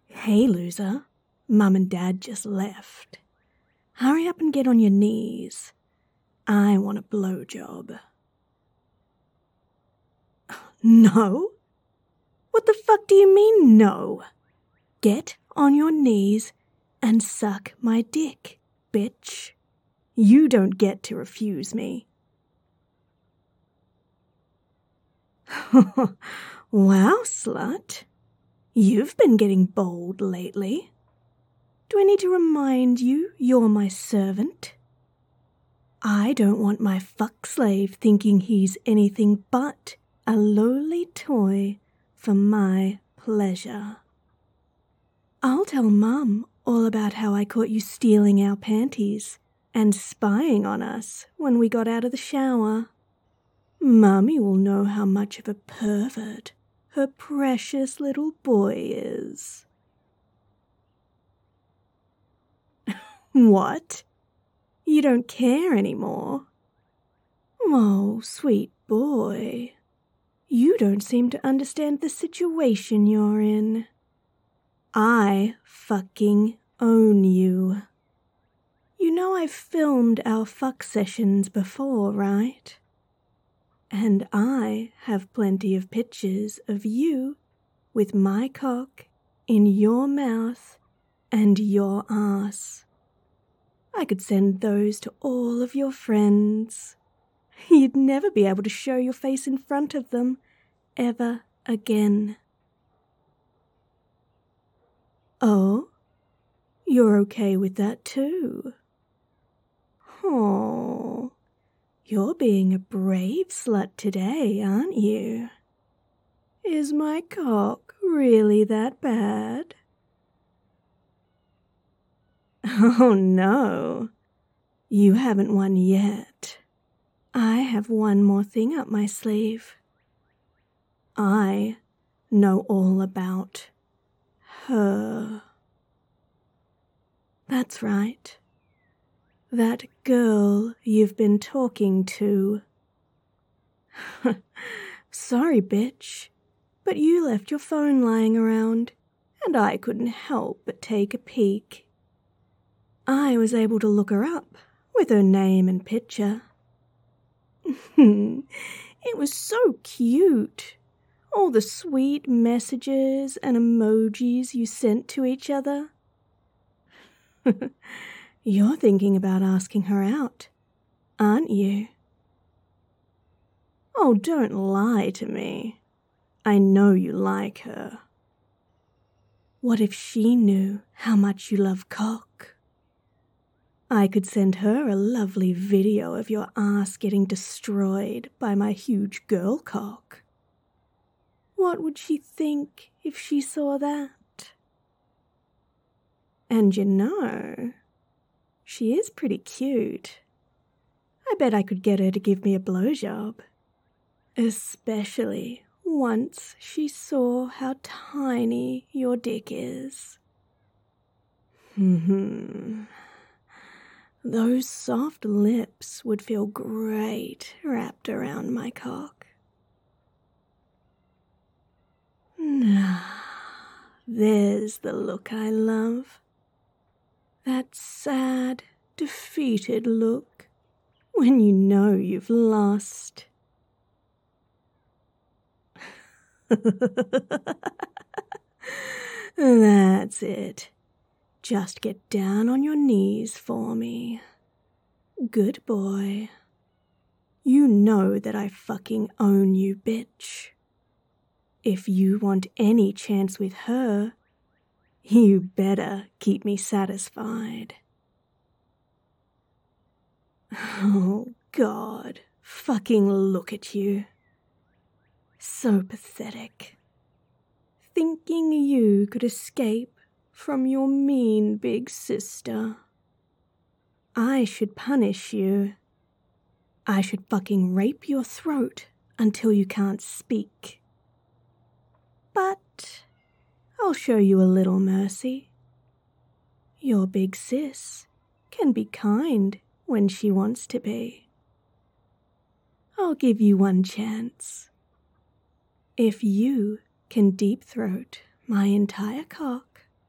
Hey, loser. Mum and Dad just left. Hurry up and get on your knees. I want a blowjob. No? What the fuck do you mean, no? Get on your knees and suck my dick, bitch. You don't get to refuse me. Wow, slut. You've been getting bold lately. Do I need to remind you you're my servant? I don't want my fuck slave thinking he's anything but a lowly toy for my pleasure. I'll tell Mum all about how I caught you stealing our panties and spying on us when we got out of the shower. Mummy will know how much of a pervert her precious little boy is. What? You don't care anymore? Oh, sweet boy. You don't seem to understand the situation you're in. I fucking own you. You know I've filmed our fuck sessions before, right? And I have plenty of pictures of you with my cock in your mouth and your ass. I could send those to all of your friends. You'd never be able to show your face in front of them ever again. Oh, you're okay with that too? Oh, you're being a brave slut today, aren't you? Is my cock really that bad? Oh no, you haven't won yet. I have one more thing up my sleeve. I know all about her. That's right. That girl you've been talking to. Sorry, bitch, but you left your phone lying around, and I couldn't help but take a peek. I was able to look her up with her name and picture. It was so cute. All the sweet messages and emojis you sent to each other. You're thinking about asking her out, aren't you? Oh, don't lie to me. I know you like her. What if she knew how much you love cock? I could send her a lovely video of your ass getting destroyed by my huge girl cock. What would she think if she saw that? And you know, she is pretty cute. I bet I could get her to give me a blowjob. Especially once she saw how tiny your dick is. Those soft lips would feel great wrapped around my cock. There's the look I love. That sad, defeated look when you know you've lost. That's it. Just get down on your knees for me. Good boy. You know that I fucking own you, bitch. If you want any chance with her, you better keep me satisfied. Oh, God. Fucking look at you. So pathetic. Thinking you could escape from your mean big sister. I should punish you. I should fucking rape your throat until you can't speak. But I'll show you a little mercy. Your big sis can be kind when she wants to be. I'll give you one chance. If you can deep throat my entire cock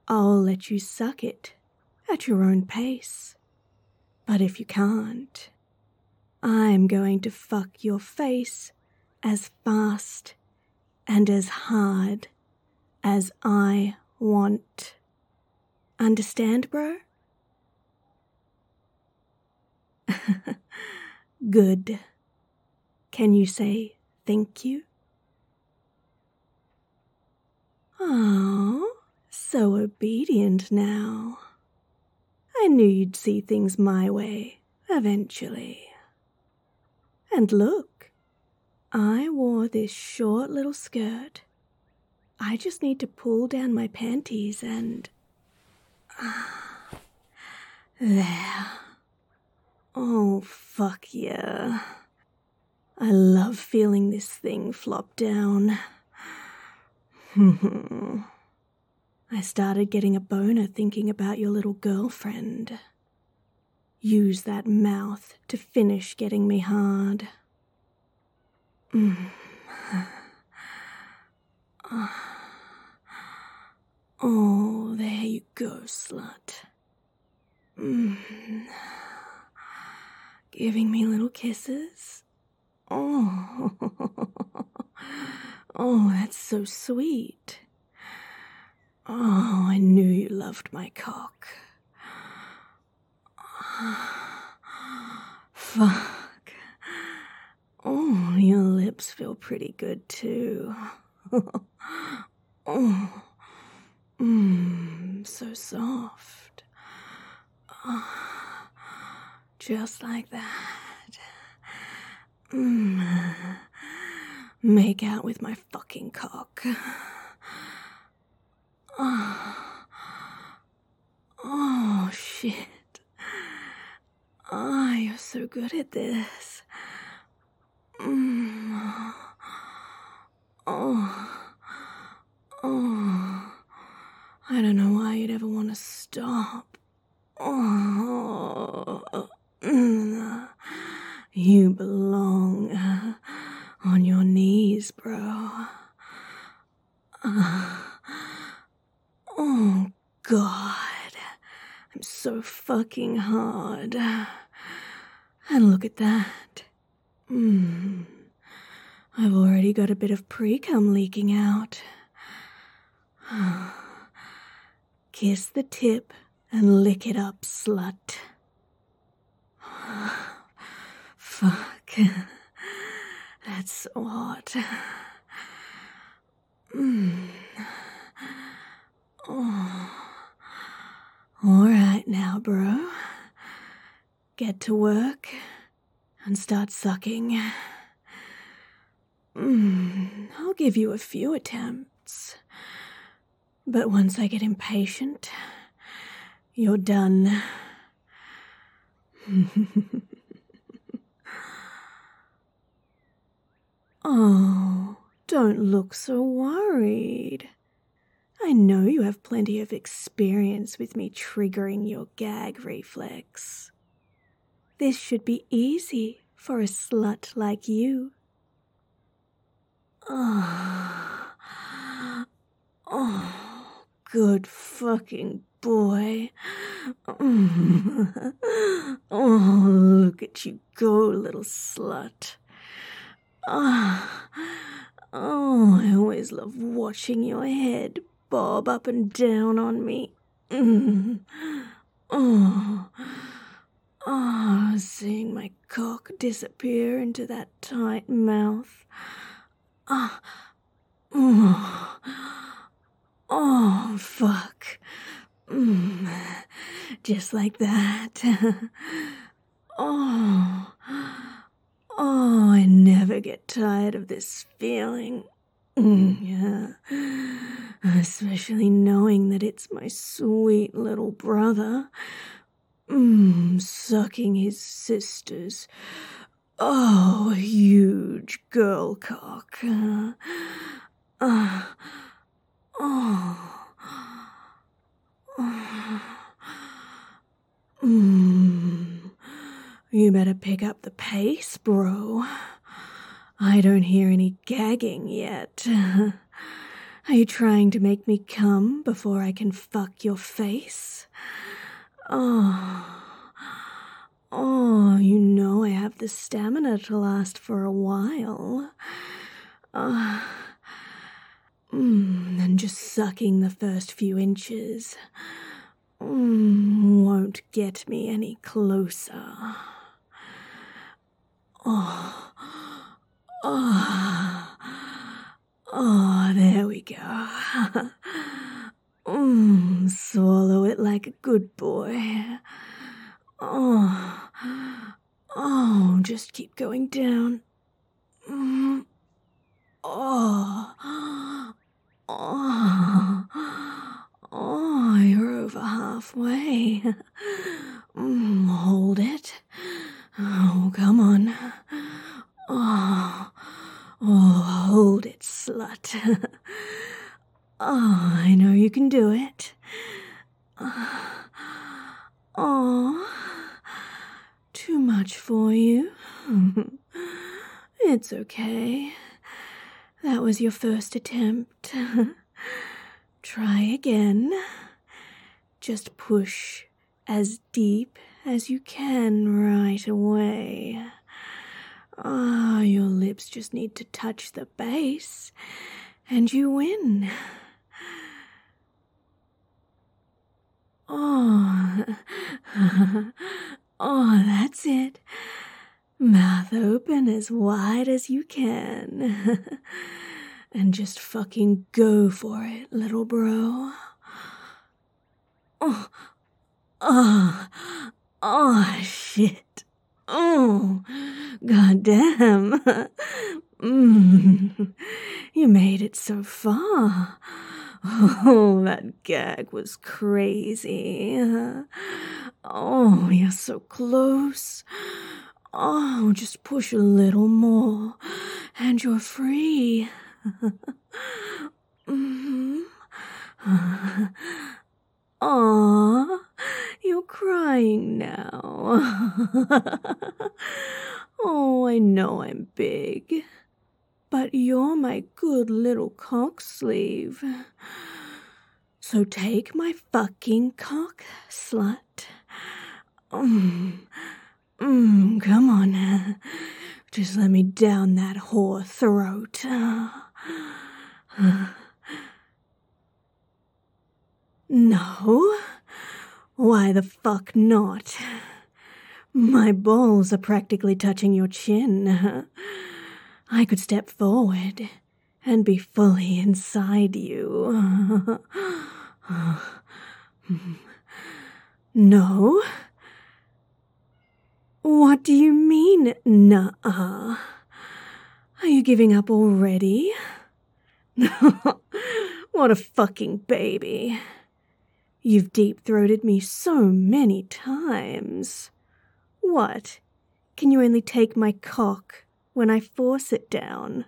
I'll let you suck it at your own pace. But if you can't, I'm going to fuck your face as fast and as hard as I want. Understand, bro? Good. Can you say thank you? Oh, so obedient now. I knew you'd see things my way eventually. And look, I wore this short little skirt. I just need to pull down my panties and... there. Oh, fuck yeah. I love feeling this thing flop down. I started getting a boner thinking about your little girlfriend. Use that mouth to finish getting me hard. Oh, there you go, slut. Giving me little kisses. Oh, that's so sweet. Oh, I knew you loved my cock. Fuck. Oh, your lips feel pretty good too. So soft. Just like that. Make out with my fucking cock. Oh, shit. Oh, you're so good at this. I don't know why you'd ever want to stop. You belong on your knees, bro. Oh, God. I'm so fucking hard. And look at that. I've already got a bit of pre-cum leaking out. Kiss the tip and lick it up, slut. Fuck. That's so hot. Alright now, bro. Get to work and start sucking. I'll give you a few attempts. But once I get impatient, you're done. Oh, don't look so worried. I know you have plenty of experience with me triggering your gag reflex. This should be easy for a slut like you. Oh, good fucking boy. Oh, look at you go, little slut. Oh, I always love watching your head bob up and down on me. Seeing my cock disappear into that tight mouth. Oh, fuck. Just like that. I never get tired of this feeling. Yeah. Especially knowing that it's my sweet little brother. Sucking his sister's huge girl cock. You better pick up the pace, bro. I don't hear any gagging yet. Are you trying to make me come before I can fuck your face? Oh, you know I have the stamina to last for a while. And just sucking the first few inches won't get me any closer. There we go. Swallow it like a good boy. Just keep going down. You're over halfway. Hold it. Oh, come on. Hold it, slut. I know you can do it. Too much for you. It's okay. That was your first attempt. Try again. Just push as deep as you can right away. Your lips just need to touch the base, and you win. That's it. Mouth open as wide as you can. And just fucking go for it, little bro. Shit. Goddamn. You made it so far. That gag was crazy. You're so close. Just push a little more, and you're free. You're crying now. I know I'm big, but you're my good little cock sleeve. So take my fucking cock, slut. Come on. Just let me down that whore throat. No? Why the fuck not? My balls are practically touching your chin. I could step forward and be fully inside you. No? What do you mean, nuh-uh? Are you giving up already? What a fucking baby. You've deep-throated me so many times. What? Can you only take my cock when I force it down?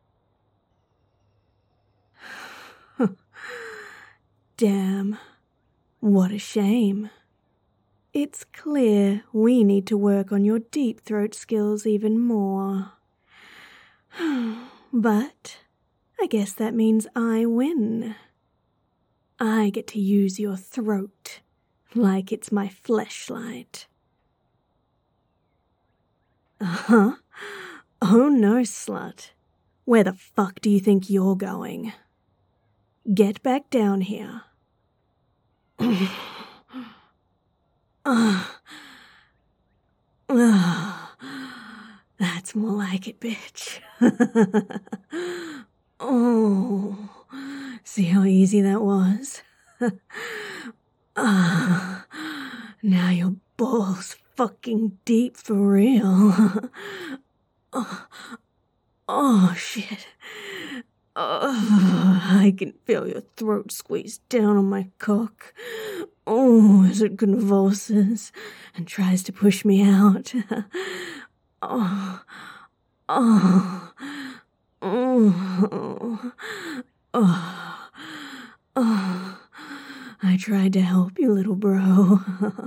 Damn. What a shame. It's clear we need to work on your deep throat skills even more. But I guess that means I win. I get to use your throat like it's my fleshlight. Oh no, slut. Where the fuck do you think you're going? Get back down here. That's more like it, bitch. See how easy that was? Now your balls fucking deep for real. Shit. I can feel your throat squeezed down on my cock. As it convulses and tries to push me out. I tried to help you, little bro.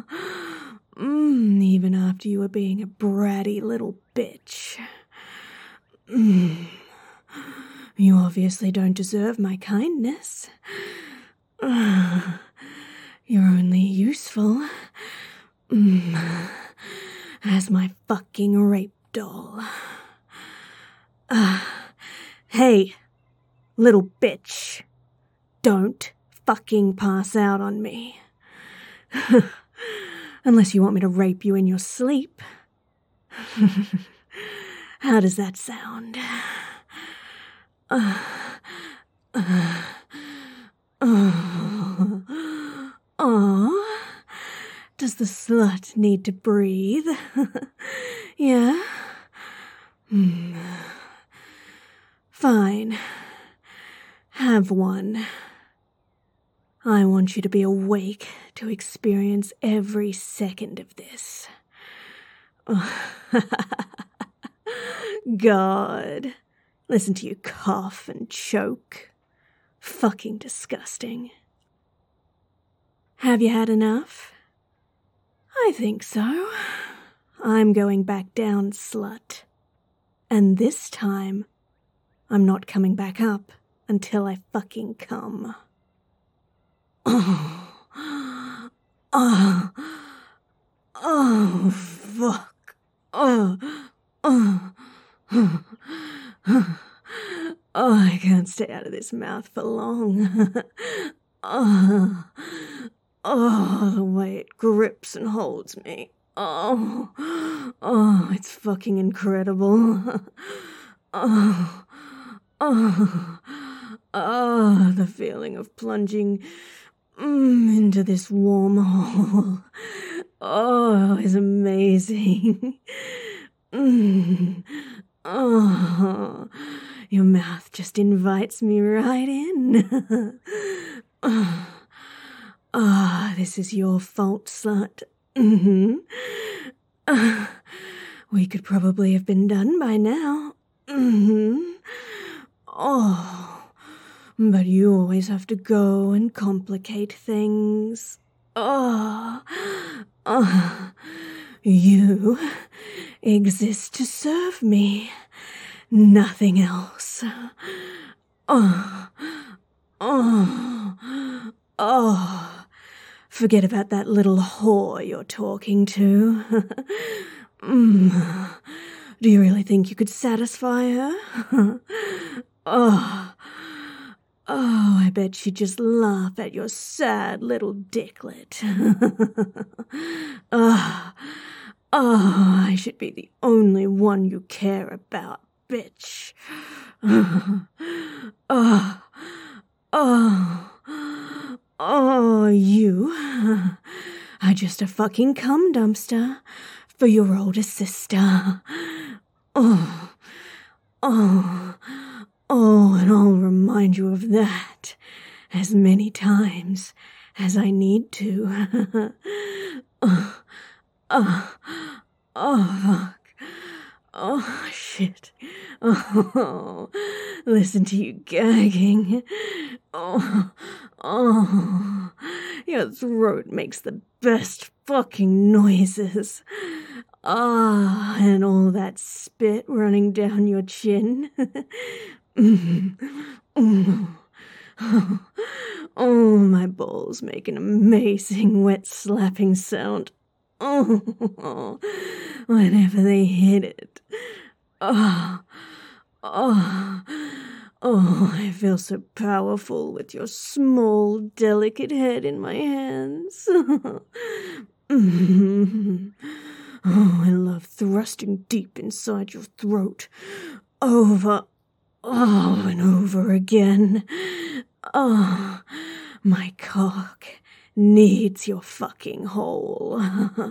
Even after you were being a bratty little bitch. You obviously don't deserve my kindness. You're only useful as my fucking rape doll. Hey, little bitch. Don't fucking pass out on me. Unless you want me to rape you in your sleep. How does that sound? Does the slut need to breathe? Yeah? Fine. Have one. I want you to be awake to experience every second of this. God. Listen to you cough and choke. Fucking disgusting. Have you had enough? I think so. I'm going back down, slut. And this time, I'm not coming back up until I fucking come. Oh, fuck. I can't stay out of this mouth for long. The way it grips and holds me. It's fucking incredible. The feeling of plunging into this warm hole. Is amazing. Your mouth just invites me right in. This is your fault, slut. We could probably have been done by now. But you always have to go and complicate things. You exist to serve me. Nothing else. Forget about that little whore you're talking to. Do you really think you could satisfy her? I bet she'd just laugh at your sad little dicklet. I should be the only one you care about, bitch. You are just a fucking cum dumpster for your older sister. And I'll remind you of that as many times as I need to. Fuck. Shit. Listen to you gagging. Your throat makes the best fucking noises. And all that spit running down your chin. My balls make an amazing wet slapping sound. Whenever they hit it. I feel so powerful with your small, delicate head in my hands. I love thrusting deep inside your throat, over and over again. My cock needs your fucking hole.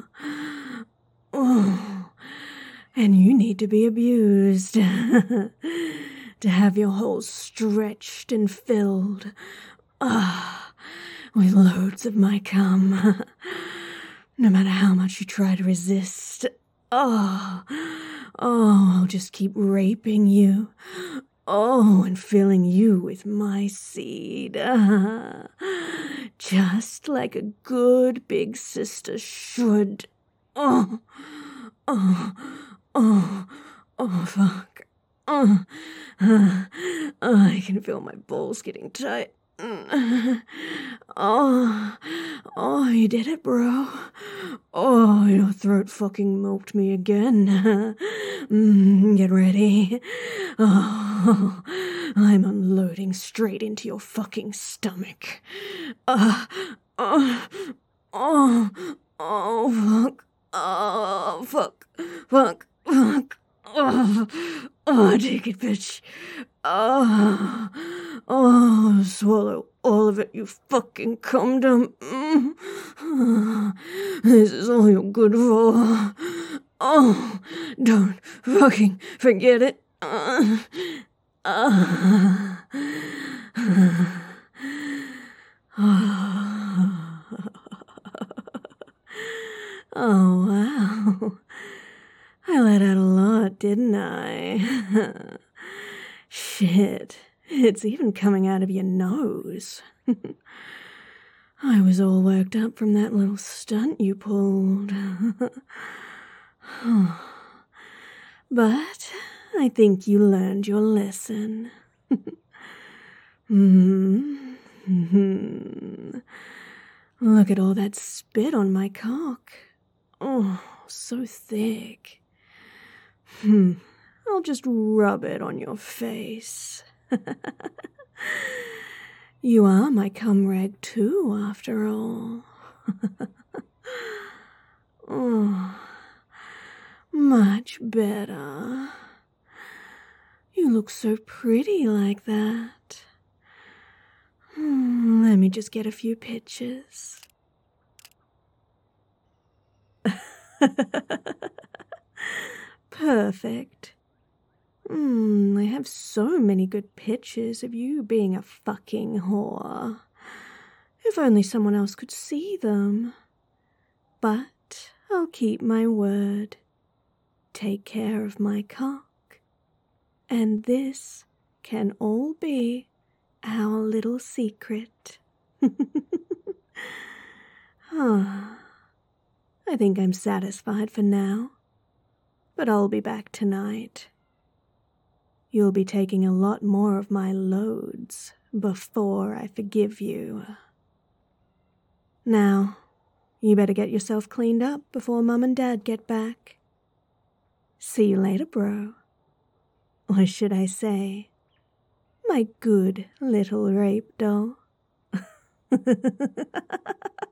And you need to be abused to have your hole stretched and filled with loads of my cum. No matter how much you try to resist. I'll just keep raping you. And filling you with my seed. Just like a good big sister should. Fuck. I can feel my balls getting tight. Oh, you did it, bro. Oh, your throat fucking milked me again. Get ready. Oh, I'm unloading straight into your fucking stomach. Oh, oh, fuck. Oh, fuck. Take it, bitch. Swallow all of it, you fucking cum dump. This is all you're good for. Oh, don't fucking forget it. Oh, wow. I let out a lot, didn't I? Shit, it's even coming out of your nose. I was all worked up from that little stunt you pulled. But I think you learned your lesson. Look at all that spit on my cock. Oh, so thick. I'll just rub it on your face. You are my cum rag too, after all. Oh, much better. You look so pretty like that. Let me just get a few pictures. Perfect. I have so many good pictures of you being a fucking whore. If only someone else could see them. But I'll keep my word. Take care of my cock. And this can all be our little secret. I think I'm satisfied for now. But I'll be back tonight. You'll be taking a lot more of my loads before I forgive you. Now, you better get yourself cleaned up before Mum and Dad get back. See you later, bro. Or should I say, my good little rape doll.